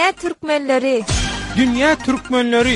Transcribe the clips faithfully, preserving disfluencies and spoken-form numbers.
Dünya Türkmenleri. Dünya Türkmenleri.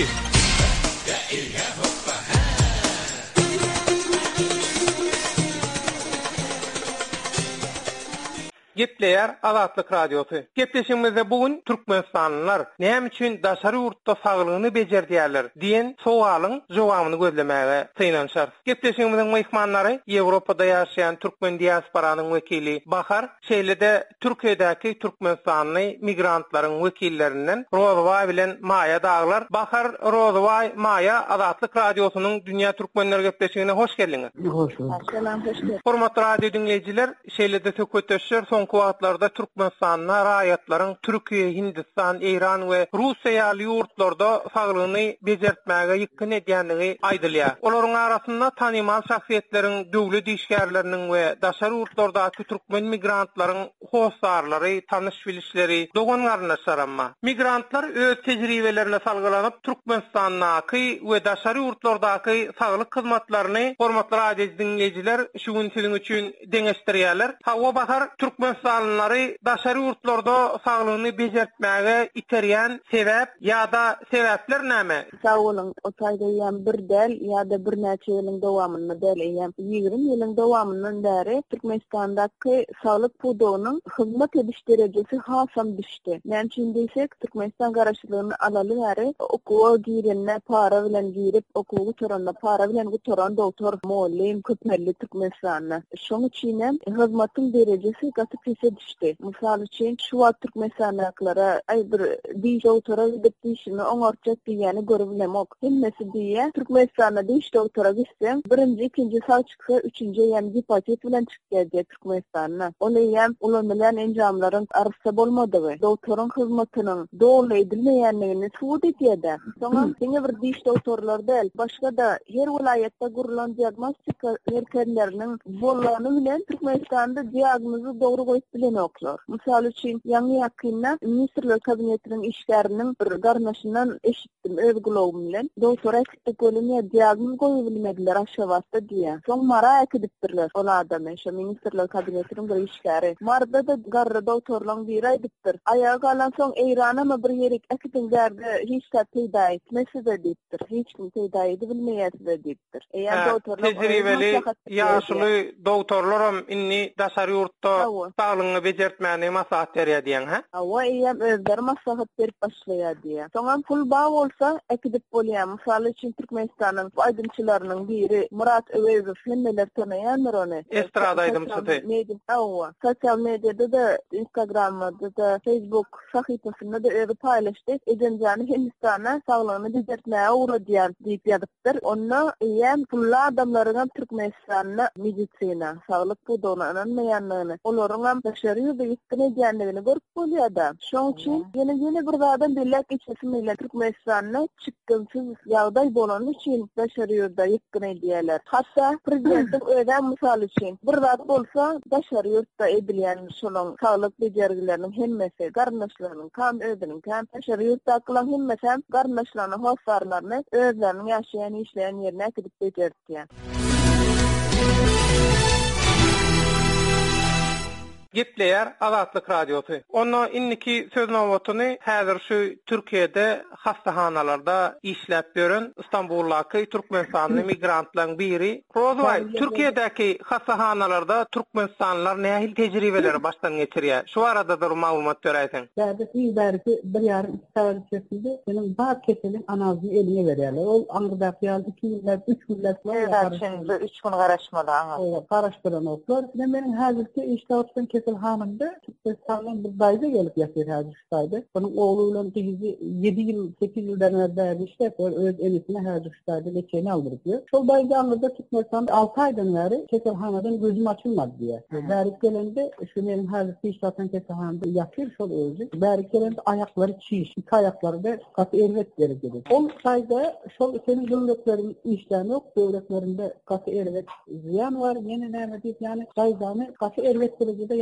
Gepleyer Azatlyk Radiosu. Gepleşigimizde bugün Türkmenistanlylar näme üçin daşary ýurtda saglygyny bejerdiýärler diýen sowalyň jogabyny gözlemäge synaşar. Gepleşigimizden mehmanlary Ýewropada ýaşaýan türkmen diasporanyň wekili Bahar, şeýlede Türkiýedäki Türkmenistanly migrantlaryň wekillerinden Rozaway bilen Maya daglar. Bahar, Rozaway, Maya Azatlyk Radiosunyň Dünya Türkmenleri gepleşigine hoş geldiňiz. Hoş bulduk. Selam, hoş geldiniz. Hormatly radio dinleýijiler, şeýlede söhbetleşýär son kuwatlarda Türkmenistan raýatlaryň Türkiýe, Hindistan, Iran we Russiýa ýurtlarda saglygyny bejertmäge ýykyn edýänligi aýdylýar. Olaryň arasynda tanymal şahsiýetleriň, döwlet işgärleriniň we daşary ýurtlardaky türkmen migrantlaryň hosarlary, tanyş bilişleri dogan garnaşar amma. Migrantlar öz tejribelerine salgylanyp Türkmenistandaky we daşary ýurtlardaky saglyk hyzmatlaryny hormatly radio dinleýijiler şu gün sizin üçin deňeşdirýärler. Hawa Bahar Türkmen Türkmenistanlyları daşary ýurtlarda saglygyny bejertmäge iterýän sebäp ýa-da sebäpler näme? Sağolun, o taýda ýa bir del ýa-da bir näçe ýylyň dowamynda del ýa ýygrimi ýylyň dowamyndan bäri Türkmenistandaky saglyk pudowynyň hyzmat ediş derejesi hasam düşdi. Näme üçin diýsek, Türkmenistan garaşlygyny alaly bäri okuwa girenne para bilen girip okuwy toranda para bilen gutoran doktor muallim köpmelli Türkmenistanly. Şoň üçin hem hyzmatyň derejesi gaty pese düşdi. Mysal üçin şu wagt Türkmenistanlyklara aýdyr diýiş otora gidip diýişini oňarçak diýeni görebilmek. Hemmesi diýe Türkmenistanda diýiş otora gitsem, birinji, ikinji sag çyksa, üçünji ýa-da hepatit bilen çykýar Türkmenistanda. Ony ýa ulan bilen enjamlaryň arasynda bolmady. Doktoryň hyzmatynyň dogry edilmeýänligini suwut etýär. Soňra diňe bir diýiş otorlar del, başga da her vilayetde gurulan diagnostika merkezleriniň bolany bilen Türkmenistanda diagnozy dogry goýup bilen oklar. Mysal üçin ýangy ýakynda Ministrler Kabinetiniň işgäriniň bir garnaşyndan eşitdim öz gulagym bilen. Doktor ekip gölüne diagnoz goýup bilmediler aşawatda diýär. Soň mara ekipdirler. Ol adam eşe Ministrler Kabinetiniň bir işgäri. Marda da garry doktorlaryň biri aýdypdyr. Ayağa galan soň Eýrana mı bir ýerik ekipin därdi hiç täpide etmesi de diýipdir. Hiç kim täpide edip bilmeýär de diýipdir. Eýer doktorlar tejribeli ýaşly doktorlaram inni daşary ýurtda saglygyny bejertmäni maslahat berýär diýen ha? Awa eýem özleri maslahat berip başlaýar diýär. Soňam pul baý bolsa ekidip bolýar. Mysal üçin Türkmenistanyň aýdymçylarynyň biri Murat Öweýew hemmeler tanaýanlar ony. Estrada aýdymçysy. Media, awa. Sosial mediada da, Instagramda da, Facebook sahypasynda da öýe paýlaşdy. Edenjany Hindistana saglygyny bejertmäge uğraýar diýip ýazypdyr. Onda eýem pulla adamlaryň Türkmenistanyň medisina, saglyk pudowynyň meýanlygyny, olaryň daşary ýurtda ýetken edýänligini görüp bolýar. Şoň üçin ýene-ýene bir zadan bellek içesim bilen Türkmenistanyň çykgynsyz ýagdaý bolany üçin daşary ýurtda ýetken edýärler. Hatda prezidentiň öýden mysal üçin bir zat bolsa daşary ýurtda edilýän şolaň saglyk bejergileriniň hemmesi garnaşlarynyň kam öýdüniň kam daşary ýurtda kılan hemmesi garnaşlaryny hosarlaryny özleriniň ýaşaýan işleýän ýerine gidip bejertýär. Gepleyer Azatlyk Radiosu. Onu inniki söz nowatyny häzir şu Türkiýede hastahanalarda işläp beren İstanbuldaky Türkmenistanly migrantlaryň biri. Rozaway, Türkiýedäki hastahanalarda Türkmenistanlylar nähil tejribeleri başdan geçirýär? Şu arada da maglumat beräýsin. Bäzi belki bir ýarym saat içerisinde senin bazı keselin analizi eline verýärler. Ol aňyrda ýaly iki ýyllar, üç ýyllar sonra üç gün garaşmaly aňa. Garaşdyran oklar. Meniň häzirki işläpden keselhanamda Türkmenistandan bir daýda gelip ýaşaýar häzir şu daýda. Onuň ogly bilen diňizi yedi ýyl, sekiz ýyldan bäri işläp öz enesine häzir şu daýda geçeni aldyryp. Şol daýda aňyrda Türkmenistan altı aýdan bäri keselhanadan gözüm açylmady diýär. Bäri gelende şu meniň häzirki işläpden keselhanamda ýaşaýar şol özü. Bäri gelende aýaklary çiş, iki aýaklary da gaty erwet derejede. Ol daýda şol senin döwletleriň işläni ok, döwletlerinde gaty erwet ziýan bar. Ýene näme diýip ýani daýdany gaty erwet derejede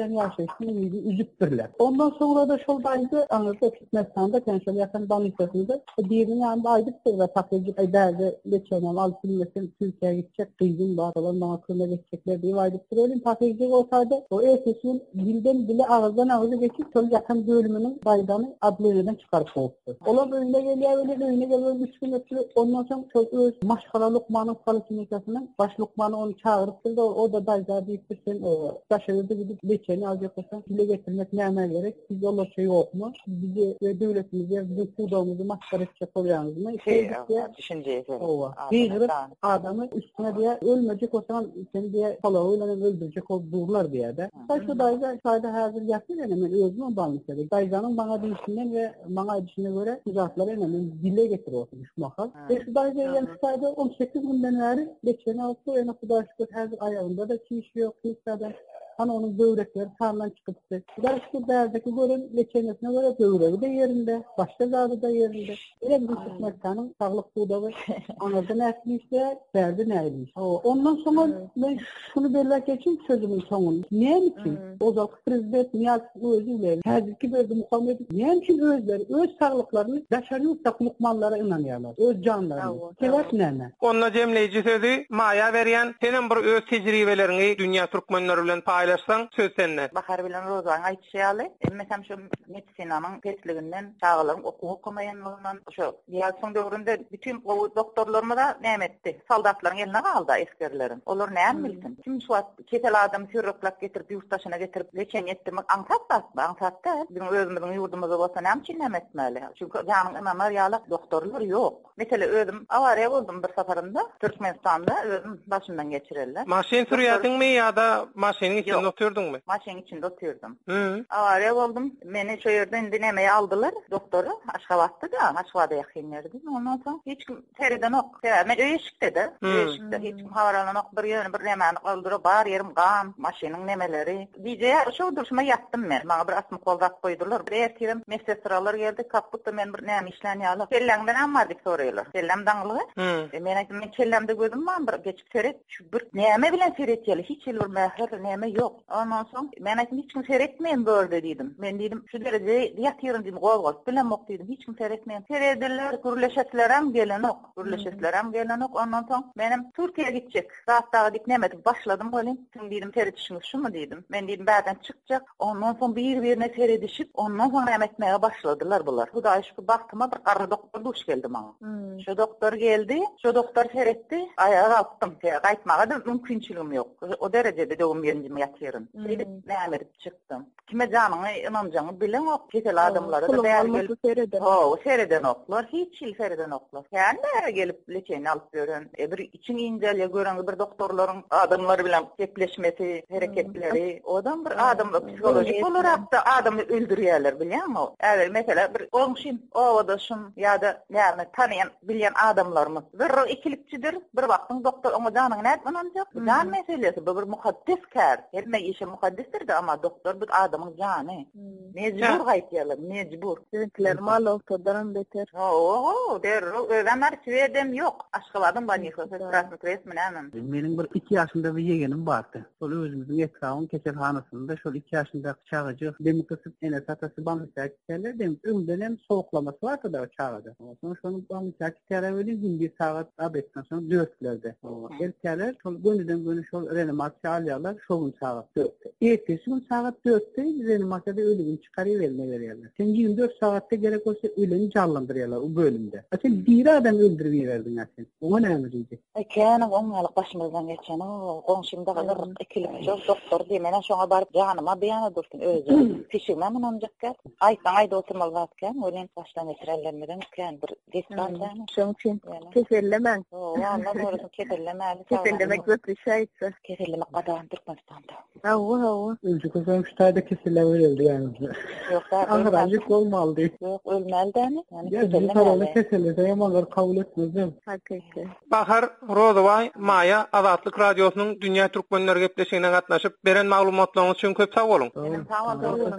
bilen yaşaysın ümidi üzüpdürler. Ondan sonra da şol daydı anırsa Türkmenistan'da kenşöl yakın Danışası'nda diğerinin yanında aydıktır ve takıcı ederdi geçenem alıp bilmesin Türkiye'ye gidecek kıydın var olan mağazına geçecekler diye aydıktır. Öyle takıcı olsaydı o ertesi dilden dile ağızdan ağızı geçip şol yakın bölümünün daydanı adliyeden çıkarıp oldu. Olan önüne geliyor öyle önüne geliyor üç gün ötürü ondan sonra çok öz maşkara Lokman'ın kalifikasından baş Lokman'ı onu çağırıp da o da dayda deyip bir sen o taşırdı gidip leçeni alacak olsan dile getirmek ne emel gerek biz öyle şey yok mu bizi ve devletimize bizim kudamızı maşkara edecek oluyoruz mu şey düşünceye göre bir adamı üstüne diye ölmeyecek olsan seni diye falavıyla öldürecek olurlar diye de şu dayda sayda hazır yapıyor hemen özümü bağlı daydanın bana deyişinden ve bana edişine göre tuzakları hemen dile getiriyormuş makal ve şu dayda yani sayda on sekiz günden beri leçeni aldı en kadar şükür her ayağında da çiş yok kimseden hani onun böğrekleri sağından çıkıptı. Daha işte derdeki görün leçenesine göre böğreği de yerinde, başka zadı da yerinde. Öyle bir Türkmenistan'ın sağlık buğdağı anırda netliyse, derdi neyliyse. Ondan sonra ben şunu belirlerken için sözümün sonunu. Niye için? O zaman prezident Niyaz özüyle her iki bölge mukavemet niye için özleri, öz sağlıklarını dışarı yurtta kulukmanlara inanıyorlar. Öz canlarını. Sebep ne? Onunla cemleyici sözü Maya veriyen senin bir öz tecrübelerini dünya Türkmenleri ile paylaşsan söz seninle. Bakar bilen Rozan aytışalı. Mesela şu medisinanın pesliginden çağılarım oku okumayanlarından şu diyalson dövründe bütün o doktorlarıma da nemetti. Saldatların eline kaldı eskerlerin. Olur ne bilsin? Kim şu ketel adam sürüklak getirip yurttaşına getirip leçen ettirmek ansatmaz mı? Ansattı. Bizim özümüzün yurdumuzda olsa ne için nemetmeli? Çünkü canın imamlar yağlık doktorlar yok. Mesela özüm avariye oldum bir seferinde Türkmenistan'da özüm başından geçirirler. Maşin sürüyordun mu ya da maşinin içinde oturdun mu? Maşinin içinde oturdum. Hı. Avariye oldum. Beni şu yerden dinlemeye aldılar doktoru. Aşkavat'ta da Aşkava'da yakınlardı. Ondan sonra hiç kim teriden ok. Ben öyeşikte de. Öyeşikte hiç kim havaralan ok bir yönü bir nemeni kaldırı bar yerim kan. Maşinin nemeleri. Diyeceğe şu duruşuma yattım ben. Bana bir asmı koldak koydular. Bir ertirim mesle sıralar geldi. Kaplıkta ben bir nem işleni alıp. Kellenden anmardık soruyorlar. Kellem dağılı. E, ben aytım ben kellemde gördüm ben bir geçip seyret. Şu bir neme bilen seyret yeli. Hiç el bir mehir neme yok. Ondan sonra ben aytım hiç kim seyretmeyin böyle dedim. Ben dedim şu derece yatıyorum dedim. Kovgaz bilen mok dedim. Hiç kim seyretmeyin. Seyrederler. Gürleşetlerim gelen ok. Gürleşetlerim gelen ok. Ondan sonra benim Türkiye'ye gidecek. Rahat dağı diknemedim. Başladım böyle. Şimdi dedim seyretişiniz şu mu dedim. Ben dedim berden çıkacak. Ondan sonra bir birine seyredişip ondan sonra emetmeye başladılar bunlar. Bu da şu baktıma bir karı doktor duş geldi bana. Hmm. Şu doktor geldi. Şu doktor seyretti. Ayağa kalktım. Kaytmağa da mümkünçülüğüm yok. O derecede doğum yerinde yatıyorum. Hmm. Gidip ne edip çıktım. Kime canını inanacağını bilen ok. Kesil adamları da değer gelip seyreden. O seyreden oklar. Hiç il seyreden oklar. Yani nereye gelip leçeni alıp gören. E, bir için inceliye gören bir doktorların adamları bilen tepleşmesi, hareketleri. Hmm. Odan bir adamla psikolojik olarak da adamı öldürüyorlar biliyor musun? Evet mesela bir komşum, ovadaşım ya da yani tanıyan, bilen adamlarımız. Bir ikilikçidir. Bir baktın doktor ona canını ne etmenecek? Hmm. Can meselesi. Bu bir mukaddis kar. Her işe mukaddistir de ama doktor bir adamın canı. Hmm. Mecbur kayıtyalar. Mecbur. Sizinkiler mal ortadan beter. Oo, der. Öğrenler süredem yok. Aşkıladım bana yıkılsa resmen hemen. Benim bir iki yaşında bir yeğenim vardı. Şöyle özümüzün etrafının keserhanasında şöyle iki yaşında çağıcı. Demin kısıp ene satası bana serkilerler. Demin ömrüden soğuklaması vardı da çağıdı. Sonra şunu bana serkilerler öyle gün bir saat abetten sonra dörtlerde. Erkeler şöyle gönlüden gönlü şöyle reanimasyon alıyorlar. Şovun saat dörtte. Ertesi gün saat dörtte reanimasyonda ölümün çıkarıyor eline veriyorlar. Sen yirmi dört saatte gerek olsa ölümü canlandırıyorlar o bölümde. Sen bir adam öldürüverdin ya sen. Ona ne emriydi? E kenim ongalık başımızdan geçen o komşumda kadar ikilik çok doktor demene şuna barıp canıma beyana dursun özü. Fişime mi oncakken? Aytan ayda oturmalıyken öyle baştan geçirellermedenken bir destan canım. Şunun için kesellemen. O valla doğrusu kesellemeli. Kesellemek zor bir şeyse. Kesellemek kadar Türkmenistan'da. Hava hava. Önce kızım şu tayda keseler verildi yani. Yok da. Ankaracık olmalı değil. Yok ölmeli de mi? Yani kesellemeli. Keselleri de yamanlar kabul etmezdim. Hakikaten. Bahar Rozovay Maya Azatlık Radyosu'nun Dünya Türkmenleri Gepleşigine katnaşıp beren maglumatlarınız üçün köp sağ olun. Sağ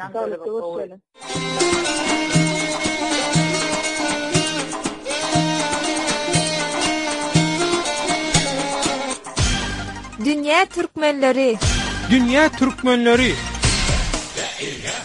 olun. Dünya Türkmenleri Dünya Türkmenleri إلها